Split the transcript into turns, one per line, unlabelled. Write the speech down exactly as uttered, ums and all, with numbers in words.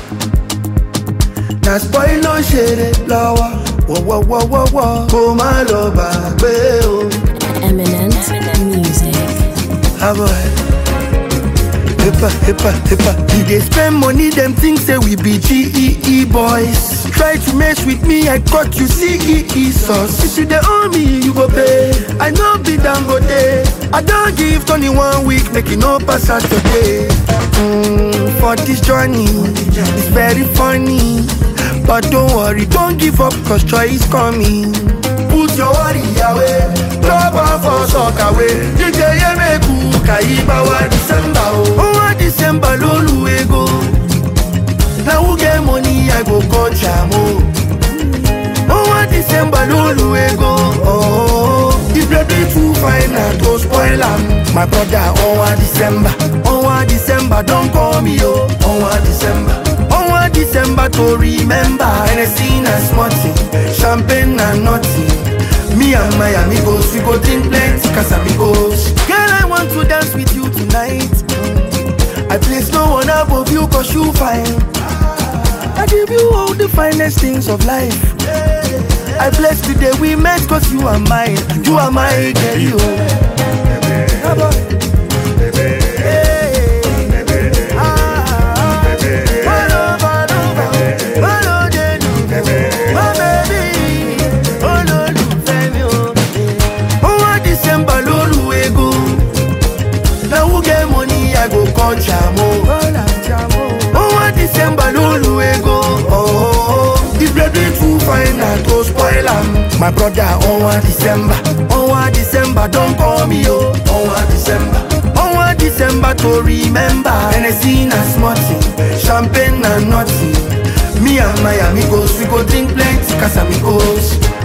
Na spoil no share lower. Whoa whoa whoa whoa whoa. Kó má lọ gbàgbé o.
Eminent music.
Ah boy. Hippa, hippa, hippa. We dey spend money, them things say we be G E E boys. Try to mess with me, I cut you C E E sauce. If you dey owe me, you go pay. I know be Dangote. I don't give Tony one week, make it no pass out today. Mm, for this journey, it's very funny. But don't worry, don't give up, cause joy is coming. Put your worry away, drop off for soccer away. D J Yemeku, Kaiba wa December oh. Oh December lolu ego. Now who get money, I go call Chamo. Oh December lolu ego. Oh, the baby too fine, I go spoil am. My brother, oh December, oh December, don't call me oh. Oh December. December to remember. Anything and smarty, champagne and nothing. Me and my amigos, we go drink plenty Casamigos. Girl, I want to dance with you tonight. I place no one above you cause you fine. I give you all the finest things of life. I bless the day we met cause you are mine. You are my girl, you. Yeah, boy. Chamo. Oh, December lulu ego. Oh, the baby too fine and to spoil am. My brother, oh, December. Oh, December, don't call me oh. Oh, December. Oh, December to remember. Anything and smarty, champagne and nothing. Me and my amigos, we go drink plenty Casamigos.